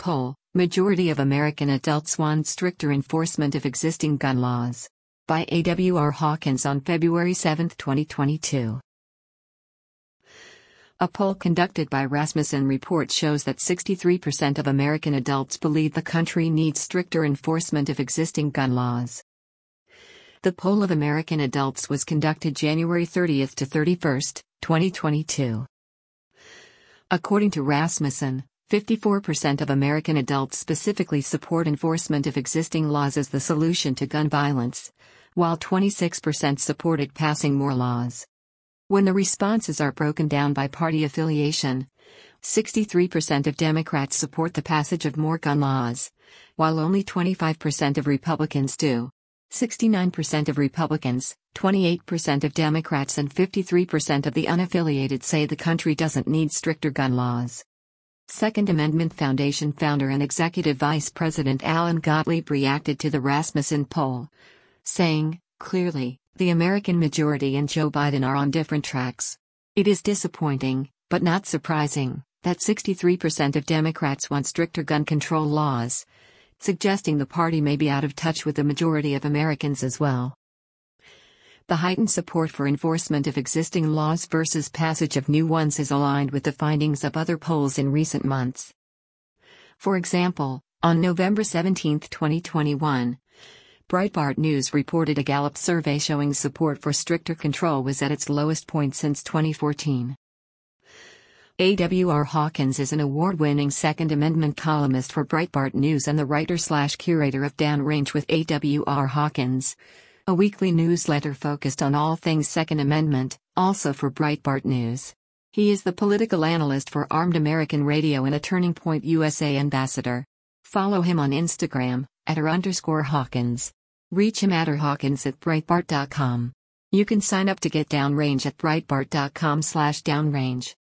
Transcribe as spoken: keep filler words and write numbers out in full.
Poll: Majority of American adults want stricter enforcement of existing gun laws. By A W R Hawkins on February seventh, twenty twenty-two. A poll conducted by Rasmussen Report shows that sixty-three percent of American adults believe the country needs stricter enforcement of existing gun laws. The poll of American adults was conducted January thirtieth to thirty-first, twenty twenty-two. According to Rasmussen, fifty-four percent of American adults specifically support enforcement of existing laws as the solution to gun violence, while twenty-six percent supported passing more laws. When the responses are broken down by party affiliation, sixty-three percent of Democrats support the passage of more gun laws, while only twenty-five percent of Republicans do. sixty-nine percent of Republicans, twenty-eight percent of Democrats and fifty-three percent of the unaffiliated say the country doesn't need stricter gun laws. Second Amendment Foundation founder and Executive Vice President Alan Gottlieb reacted to the Rasmussen poll, saying, "Clearly, the American majority and Joe Biden are on different tracks. It is disappointing, but not surprising, that sixty-three percent of Democrats want stricter gun control laws, suggesting the party may be out of touch with the majority of Americans as well." The heightened support for enforcement of existing laws versus passage of new ones is aligned with the findings of other polls in recent months. For example, on November seventeenth, twenty twenty-one, Breitbart News reported a Gallup survey showing support for stricter control was at its lowest point since twenty fourteen. A W R Hawkins is an award-winning Second Amendment columnist for Breitbart News and the writer-slash-curator of Downrange with A W R Hawkins, a weekly newsletter focused on all things Second Amendment, also for Breitbart News. He is the political analyst for Armed American Radio and a Turning Point U S A ambassador. Follow him on Instagram, at r underscore Hawkins. Reach him at r Hawkins at Breitbart dot com. You can sign up to get Downrange at Breitbart dot com slash Downrange.